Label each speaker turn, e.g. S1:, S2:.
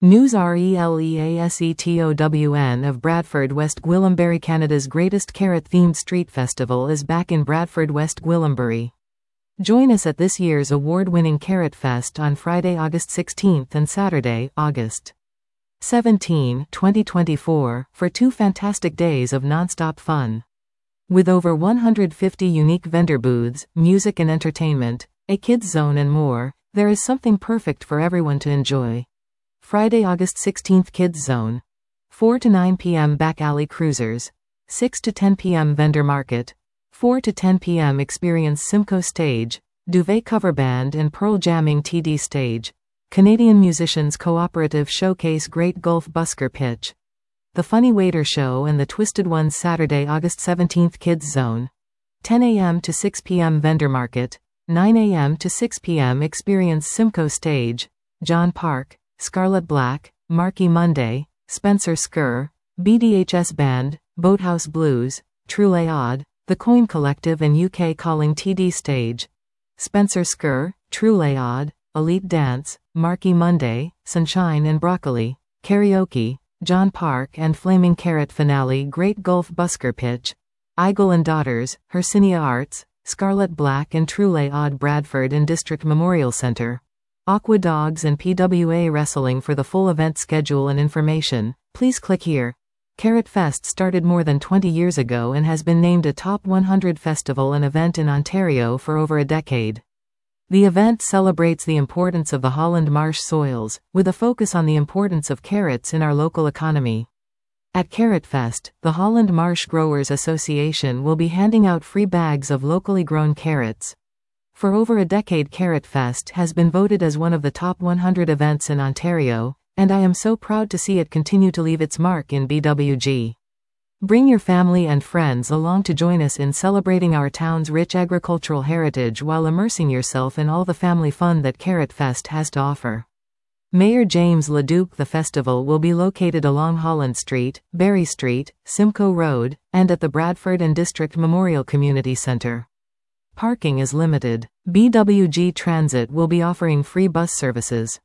S1: News RELEASETOWN of Bradford, West Gwillimbury. Canada's greatest carrot-themed street festival is back in Bradford, West Gwillimbury. Join us at this year's award-winning Carrot Fest on Friday, August 16 and Saturday, August 17, 2024, for 2 fantastic days of non-stop fun. With over 150 unique vendor booths, music and entertainment, a kids zone and more, there is something perfect for everyone to enjoy. Friday, August 16, Kids Zone. 4 to 9 p.m. Back Alley Cruisers. 6 to 10 p.m. Vendor Market. 4 to 10 p.m. Experience Simcoe Stage, Duvet Cover Band and Pearl Jamming TD Stage. Canadian Musicians Cooperative Showcase Great Gulf Busker Pitch. The Funny Waiter Show and the Twisted Ones. Saturday, August 17, Kids Zone. 10 a.m. to 6 p.m. Vendor Market. 9 a.m. to 6 p.m. Experience Simcoe Stage, John Park, Scarlet Black, Marky Monday, Spencer Skur, BDHS Band, Boathouse Blues, Truly Odd, The Coin Collective and UK Calling TD Stage. Spencer Skur, Truly Odd, Elite Dance, Marky Monday, Sunshine and Broccoli, Karaoke, John Park and Flaming Carrot Finale. Great Gulf Busker Pitch. Eigel and Daughters, Hercinia Arts, Scarlet Black and Truly Odd. Bradford and District Memorial Centre. Aqua Dogs and PWA Wrestling. For the full event schedule and information, please click here. Carrot Fest started more than 20 years ago and has been named a Top 100 festival and event in Ontario for over a decade. The event celebrates the importance of the Holland Marsh soils, with a focus on the importance of carrots in our local economy. At Carrot Fest, the Holland Marsh Growers Association will be handing out free bags of locally grown carrots. For over a decade, Carrot Fest has been voted as one of the top 100 events in Ontario, and I am so proud to see it continue to leave its mark in BWG. Bring your family and friends along to join us in celebrating our town's rich agricultural heritage while immersing yourself in all the family fun that Carrot Fest has to offer. Mayor James Leduc. The festival will be located along Holland Street, Berry Street, Simcoe Road, and at the Bradford and District Memorial Community Centre. Parking is limited. BWG Transit will be offering free bus services.